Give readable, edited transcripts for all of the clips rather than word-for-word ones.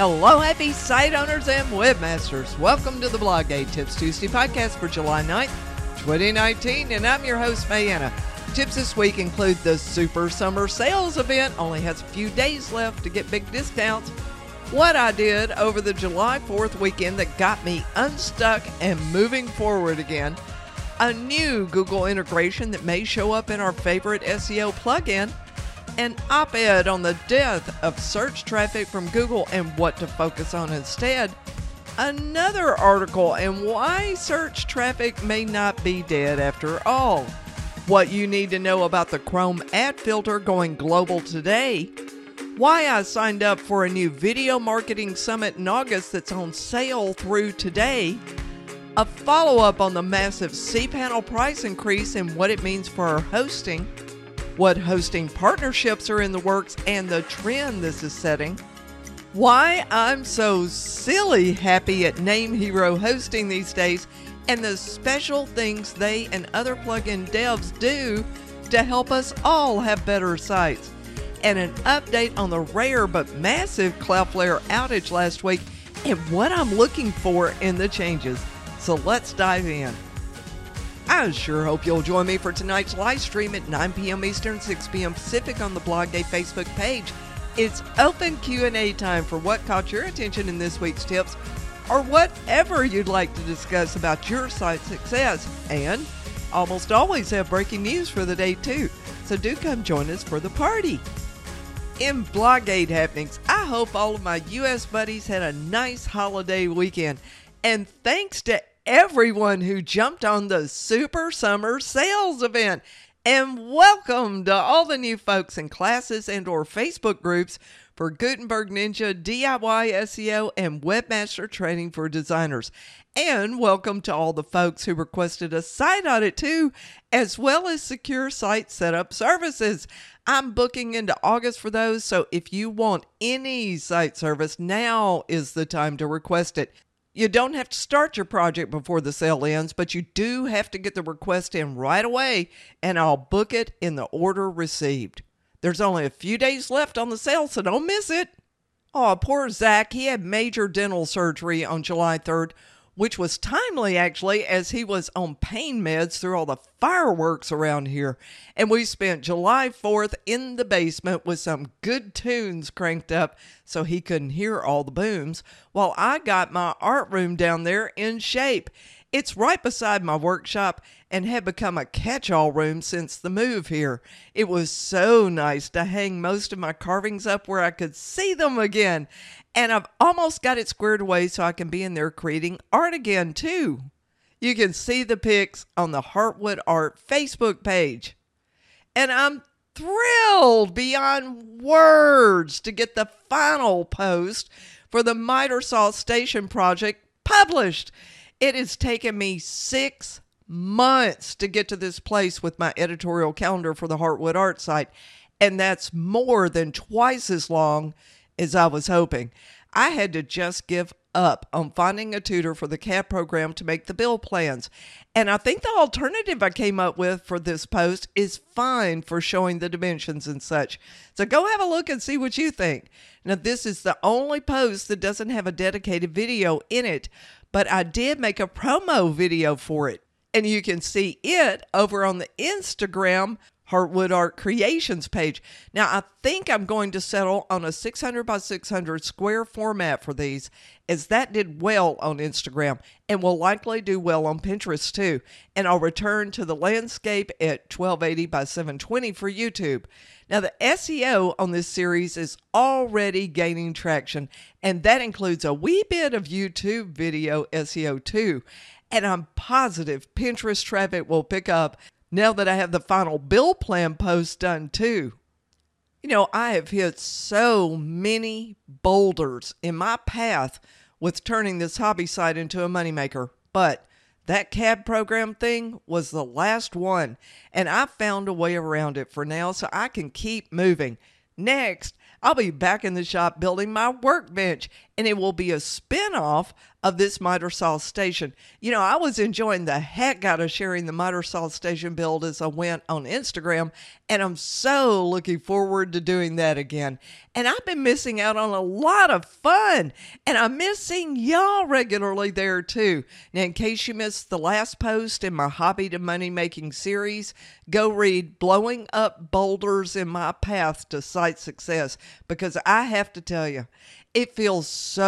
Hello, happy site owners and webmasters. Welcome to the Bloggate Tips Tuesday podcast for July 9th, 2019, and I'm your host, Mayanna. Tips this week include the Super Summer Sales event. Only has a few days left to get big discounts. What I did over the July 4th weekend that got me unstuck and moving forward again. A new Google integration that may show up in our favorite SEO plugin. An op-ed on the death of search traffic from Google and what to focus on instead. Another article on why search traffic may not be dead after all. What you need to know about the Chrome ad filter going global today. Why I signed up for a new video marketing summit in August that's on sale through today. A follow-up on the massive cPanel price increase and what it means for our hosting. What hosting partnerships are in the works and the trend this is setting. Why I'm so silly happy at Name Hero Hosting these days and the special things they and other plugin devs do to help us all have better sites. And an update on the rare but massive Cloudflare outage last week and what I'm looking for in the changes. So let's dive in. I sure hope you'll join me for tonight's live stream at 9 p.m. Eastern, 6 p.m. Pacific on the Bloggate Facebook page. It's open Q&A time for what caught your attention in this week's tips or whatever you'd like to discuss about your site success. And almost always have breaking news for the day too, so do come join us for the party. In Bloggate happenings, I hope all of my U.S. buddies had a nice holiday weekend. And thanks to everyone who jumped on the Super Summer Sales event. And welcome to all the new folks in classes and or Facebook groups for Gutenberg Ninja, DIY SEO, and Webmaster Training for Designers. And welcome to all the folks who requested a site audit too, as well as secure site setup services. I'm booking into August for those, so if you want any site service, now is the time to request it. You don't have to start your project before the sale ends, but you do have to get the request in right away, and I'll book it in the order received. There's only a few days left on the sale, so don't miss it. Oh, poor Zach. He had major dental surgery on July 3rd, which was timely, actually, as he was on pain meds through all the fireworks around here. And we spent July 4th in the basement with some good tunes cranked up so he couldn't hear all the booms, while I got my art room down there in shape. It's right beside my workshop and had become a catch-all room since the move here. It was so nice to hang most of my carvings up where I could see them again. And I've almost got it squared away so I can be in there creating art again, too. You can see the pics on the Heartwood Art Facebook page. And I'm thrilled beyond words to get the final post for the Miter Saw Station project published. It has taken me 6 months to get to this place with my editorial calendar for the Heartwood Art site. And that's more than twice as long as I was hoping. I had to just give up on finding a tutor for the CAD program to make the build plans. And I think the alternative I came up with for this post is fine for showing the dimensions and such. So go have a look and see what you think. Now, this is the only post that doesn't have a dedicated video in it, but I did make a promo video for it. And you can see it over on the Instagram Heartwood Art Creations page. Now, I think I'm going to settle on a 600 by 600 square format for these, as that did well on Instagram and will likely do well on Pinterest too. And I'll return to the landscape at 1280 by 720 for YouTube. Now, the SEO on this series is already gaining traction, and that includes a wee bit of YouTube video SEO too. And I'm positive Pinterest traffic will pick up now that I have the final build plan post done too. You know, I have hit so many boulders in my path with turning this hobby site into a moneymaker, but that CAD program thing was the last one, and I found a way around it for now so I can keep moving. Next, I'll be back in the shop building my workbench and it will be a spin-off of this miter saw station. You know, I was enjoying the heck out of sharing the miter saw station build as I went on Instagram, and I'm so looking forward to doing that again. And I've been missing out on a lot of fun, and I'm missing y'all regularly there too. Now, in case you missed the last post in my Hobby to Money Making series, go read Blowing Up Boulders in My Path to Site Success, because I have to tell you, it feels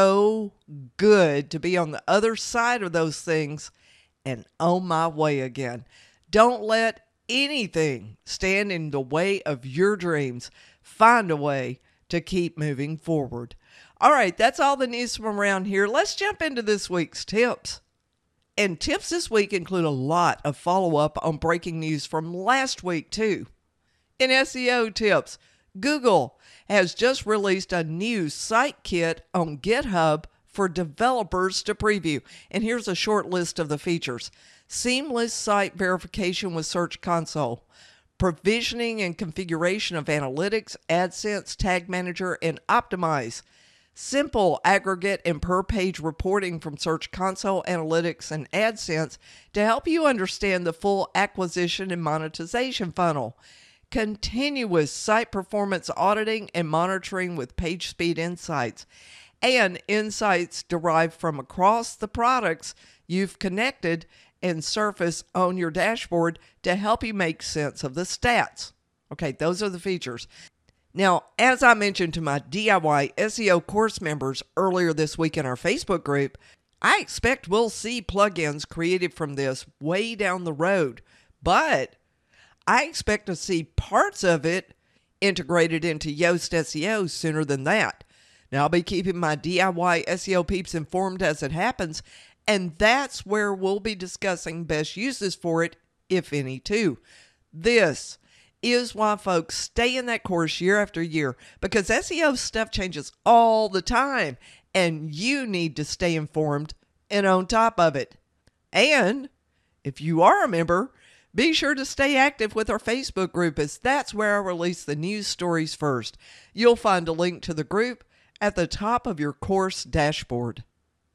so good to be on the other side of those things and on my way again. Don't let anything stand in the way of your dreams. Find a way to keep moving forward. All right, that's all the news from around here. Let's jump into this week's tips. And tips this week include a lot of follow-up on breaking news from last week, too. In SEO tips, Google has just released a new site kit on GitHub for developers to preview. And here's a short list of the features. Seamless site verification with Search Console. Provisioning and configuration of Analytics, AdSense, Tag Manager, and Optimize. Simple aggregate and per-page reporting from Search Console, Analytics, and AdSense to help you understand the full acquisition and monetization funnel. Continuous site performance auditing and monitoring with PageSpeed Insights, and insights derived from across the products you've connected and surface on your dashboard to help you make sense of the stats. Okay, those are the features. Now, as I mentioned to my DIY SEO course members earlier this week in our Facebook group, I expect we'll see plugins created from this way down the road, but I expect to see parts of it integrated into Yoast SEO sooner than that. Now, I'll be keeping my DIY SEO peeps informed as it happens, and that's where we'll be discussing best uses for it, if any, too. This is why folks stay in that course year after year, because SEO stuff changes all the time, and you need to stay informed and on top of it. And if you are a member, be sure to stay active with our Facebook group, as that's where I release the news stories first. You'll find a link to the group at the top of your course dashboard.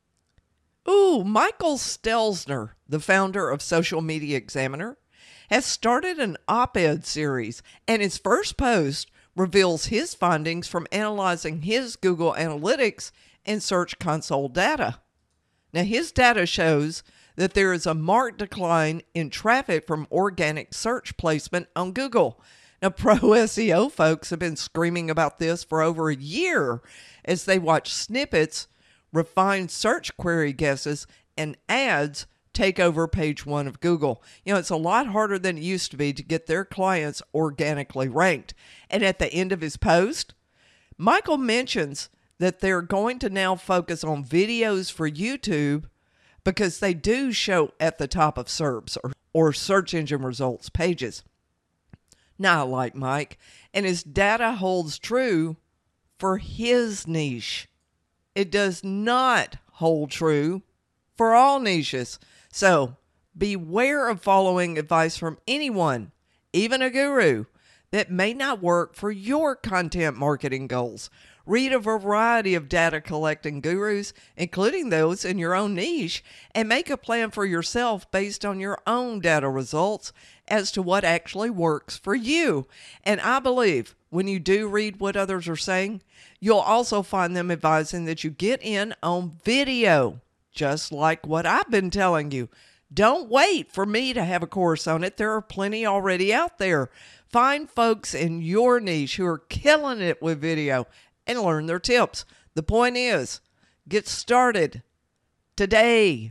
Ooh, Michael Stelzner, the founder of Social Media Examiner, has started an op-ed series, and his first post reveals his findings from analyzing his Google Analytics and Search Console data. Now, his data shows that there is a marked decline in traffic from organic search placement on Google. Now, pro SEO folks have been screaming about this for over a year as they watch snippets, refined search query guesses, and ads take over page one of Google. You know, it's a lot harder than it used to be to get their clients organically ranked. And at the end of his post, Michael mentions that they're going to now focus on videos for YouTube because they do show at the top of SERPs or search engine results pages. Now, I like Mike, and his data holds true for his niche. It does not hold true for all niches. So beware of following advice from anyone, even a guru, that may not work for your content marketing goals. Read a variety of data collecting gurus, including those in your own niche, and make a plan for yourself based on your own data results as to what actually works for you. And I believe when you do read what others are saying, you'll also find them advising that you get in on video, just like what I've been telling you. Don't wait for me to have a course on it. There are plenty already out there. Find folks in your niche who are killing it with video and learn their tips. The point is, get started today.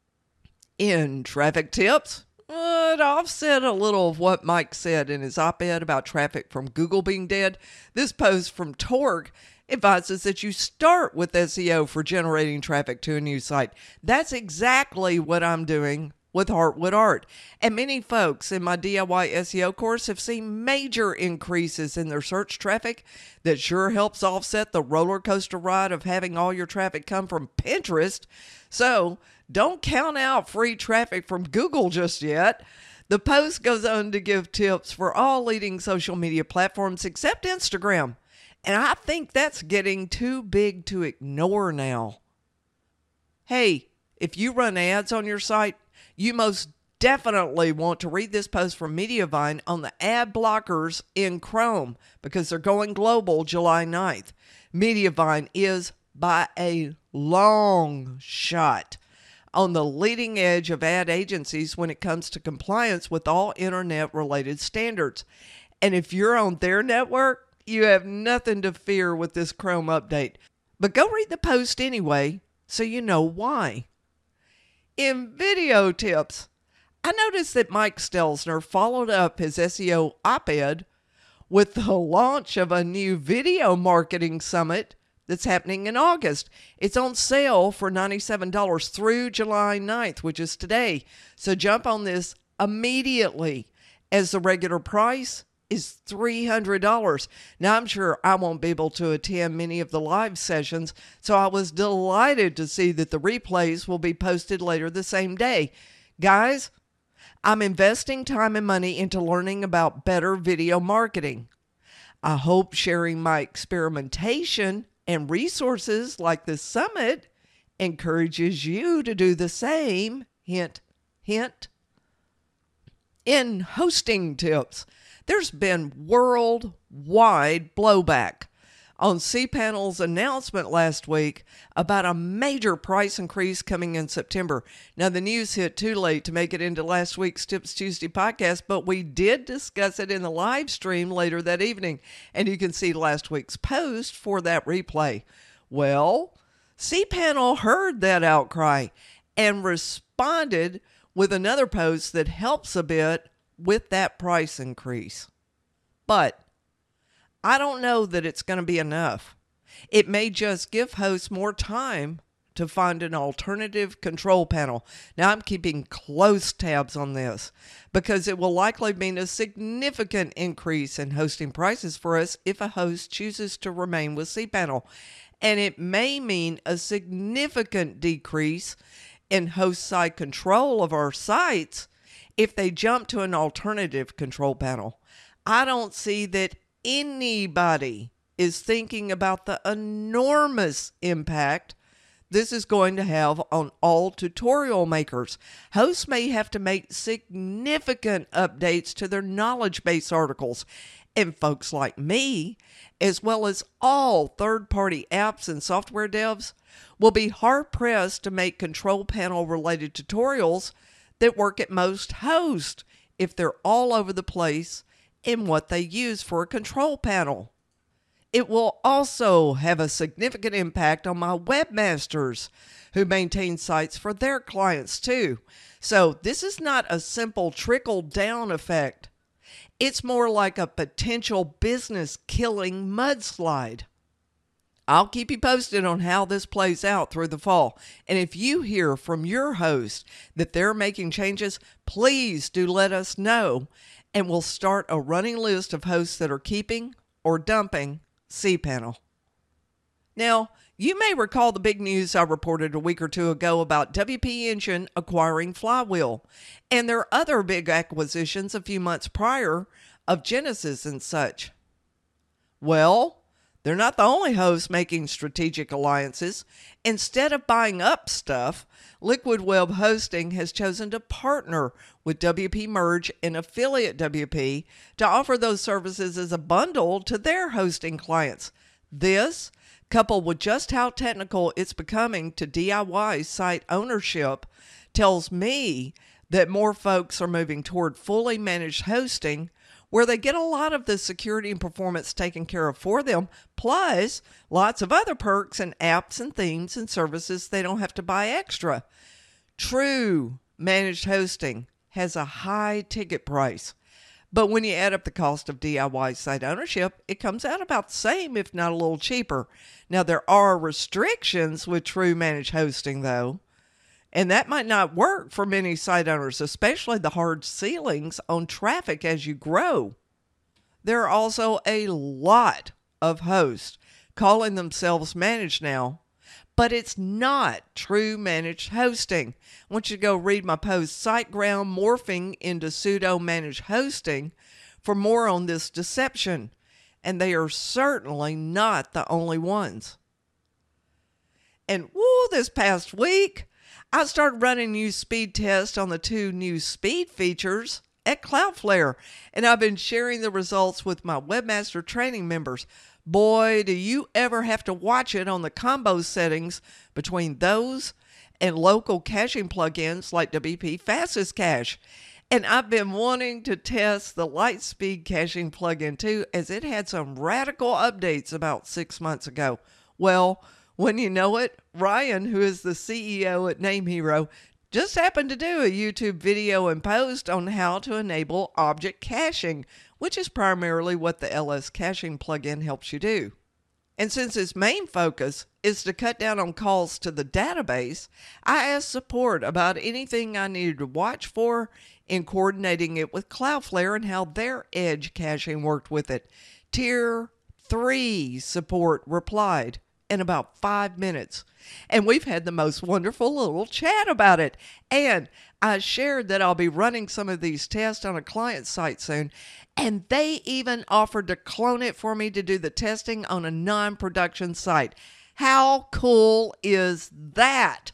In traffic tips, to offset a little of what Mike said in his op-ed about traffic from Google being dead, this post from Torg advises that you start with SEO for generating traffic to a new site. That's exactly what I'm doing with Heartwood Art. And many folks in my DIY SEO course have seen major increases in their search traffic that sure helps offset the roller coaster ride of having all your traffic come from Pinterest. So don't count out free traffic from Google just yet. The post goes on to give tips for all leading social media platforms except Instagram, And I think that's getting too big to ignore now. Hey, if you run ads on your site, you most definitely want to read this post from Mediavine on the ad blockers in Chrome because they're going global July 9th. Mediavine is by a long shot on the leading edge of ad agencies when it comes to compliance with all internet-related standards. And if you're on their network, you have nothing to fear with this Chrome update. But go read the post anyway, so you know why. In video tips, I noticed that Mike Stelzner followed up his SEO op-ed with the launch of a new video marketing summit that's happening in August. It's on sale for $97 through July 9th, which is today. So jump on this immediately, as the regular price is $300. Now, I'm sure I won't be able to attend many of the live sessions, so I was delighted to see that the replays will be posted later the same day. Guys, I'm investing time and money into learning about better video marketing. I hope sharing my experimentation and resources like this summit encourages you to do the same. Hint, hint. In hosting tips, there's been worldwide blowback on cPanel's announcement last week about a major price increase coming in September. Now, the news hit too late to make it into last week's Tips Tuesday podcast, but we did discuss it in the live stream later that evening, and you can see last week's post for that replay. Well, cPanel heard that outcry and responded with another post that helps a bit with that price increase. But I don't know that it's going to be enough. It may just give hosts more time to find an alternative control panel. Now, I'm keeping close tabs on this because it will likely mean a significant increase in hosting prices for us if a host chooses to remain with cPanel. And it may mean a significant decrease in host side control of our sites if they jump to an alternative control panel. I don't see that anybody is thinking about the enormous impact this is going to have on all tutorial makers. Hosts may have to make significant updates to their knowledge base articles, and folks like me, as well as all third-party apps and software devs, will be hard-pressed to make control panel-related tutorials that work at most hosts if they're all over the place in what they use for a control panel. It will also have a significant impact on my webmasters who maintain sites for their clients too. So this is not a simple trickle-down effect. It's more like a potential business-killing mudslide. I'll keep you posted on how this plays out through the fall. And if you hear from your host that they're making changes, please do let us know. And we'll start a running list of hosts that are keeping or dumping cPanel. Now, you may recall the big news I reported a week or two ago about WP Engine acquiring Flywheel and their other big acquisitions a few months prior of Genesis and such. Well, they're not the only host making strategic alliances. Instead of buying up stuff, Liquid Web Hosting has chosen to partner with WP Merge and Affiliate WP to offer those services as a bundle to their hosting clients. This, coupled with just how technical it's becoming to DIY site ownership, tells me that more folks are moving toward fully managed hosting, where they get a lot of the security and performance taken care of for them, plus lots of other perks and apps and themes and services they don't have to buy extra. True managed hosting has a high ticket price, but when you add up the cost of DIY site ownership, it comes out about the same, if not a little cheaper. Now, there are restrictions with true managed hosting, though, and that might not work for many site owners, especially the hard ceilings on traffic as you grow. There are also a lot of hosts calling themselves managed now, but it's not true managed hosting. I want you to go read my post, SiteGround Morphing into Pseudo Managed Hosting, for more on this deception. and they are certainly not the only ones. And woo, this past week, I started running new speed tests on the 2 new speed features at Cloudflare, and I've been sharing the results with my Webmaster Training members. Boy, do you ever have to watch it on the combo settings between those and local caching plugins like WP Fastest Cache. And I've been wanting to test the Lightspeed caching plugin too, as it had some radical updates about 6 months ago. Well, when you know it, Ryan, who is the CEO at NameHero, just happened to do a YouTube video and post on how to enable object caching, which is primarily what the LS caching plugin helps you do. And since its main focus is to cut down on calls to the database, I asked support about anything I needed to watch for in coordinating it with Cloudflare and how their edge caching worked with it. Tier 3 support replied in about 5 minutes. And we've had the most wonderful little chat about it. And I shared that I'll be running some of these tests on a client site soon. And they even offered to clone it for me to do the testing on a non-production site. How cool is that?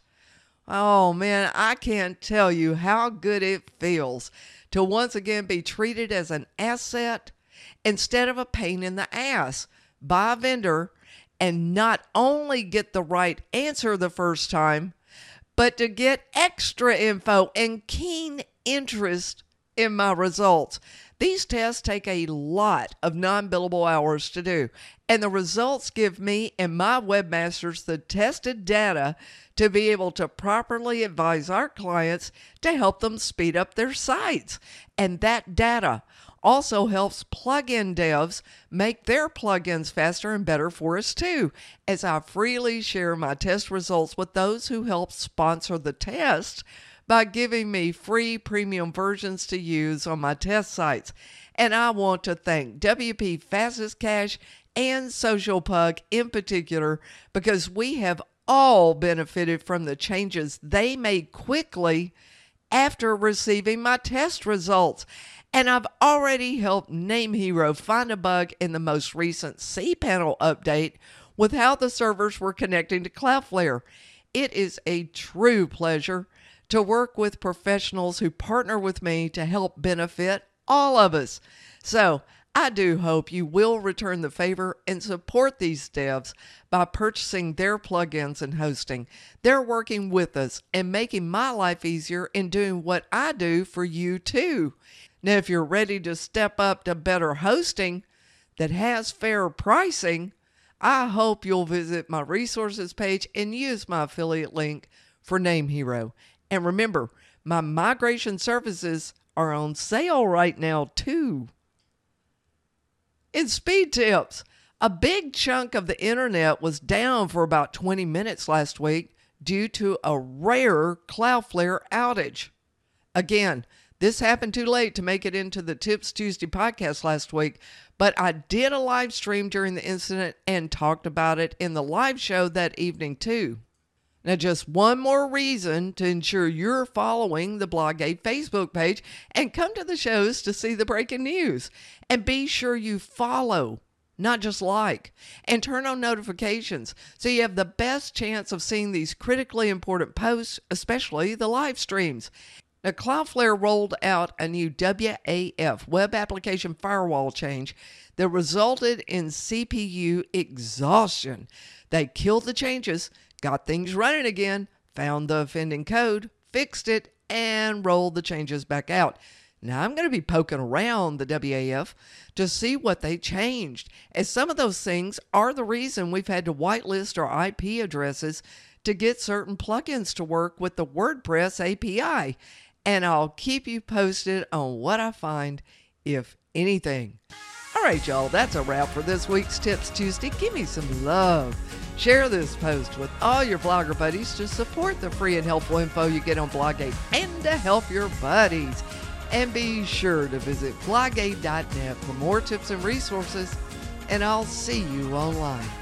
Oh man, I can't tell you how good it feels to once again be treated as an asset instead of a pain in the ass by a vendor, and not only get the right answer the first time, but to get extra info and keen interest in my results. These tests take a lot of non-billable hours to do, and the results give me and my webmasters the tested data to be able to properly advise our clients to help them speed up their sites. And that data also helps plugin devs make their plugins faster and better for us too, as I freely share my test results with those who help sponsor the test by giving me free premium versions to use on my test sites. And I want to thank WP Fastest Cache and SocialPug in particular, because we have all benefited from the changes they made quickly after receiving my test results. And I've already helped NameHero find a bug in the most recent cPanel update with how the servers were connecting to Cloudflare. It is a true pleasure to work with professionals who partner with me to help benefit all of us. So I do hope you will return the favor and support these devs by purchasing their plugins and hosting. They're working with us and making my life easier in doing what I do for you too. Now, if you're ready to step up to better hosting that has fair pricing, I hope you'll visit my resources page and use my affiliate link for NameHero. And remember, my migration services are on sale right now too. In speed tips, a big chunk of the internet was down for about 20 minutes last week due to a rare Cloudflare outage. Again, this happened too late to make it into the Tips Tuesday podcast last week, but I did a live stream during the incident and talked about it in the live show that evening too. Now, just one more reason to ensure you're following the Bloggate Facebook page and come to the shows to see the breaking news. And be sure you follow, not just like, and turn on notifications so you have the best chance of seeing these critically important posts, especially the live streams. Now, Cloudflare rolled out a new WAF, Web Application Firewall change, that resulted in CPU exhaustion. They killed the changes, got things running again, found the offending code, fixed it, and rolled the changes back out. Now, I'm going to be poking around the WAF to see what they changed, as some of those things are the reason we've had to whitelist our IP addresses to get certain plugins to work with the WordPress API. And I'll keep you posted on what I find, if anything. All right, y'all, that's a wrap for this week's Tips Tuesday. Give me some love. Share this post with all your blogger buddies to support the free and helpful info you get on Bloggate and to help your buddies. And be sure to visit bloggate.net for more tips and resources, and I'll see you online.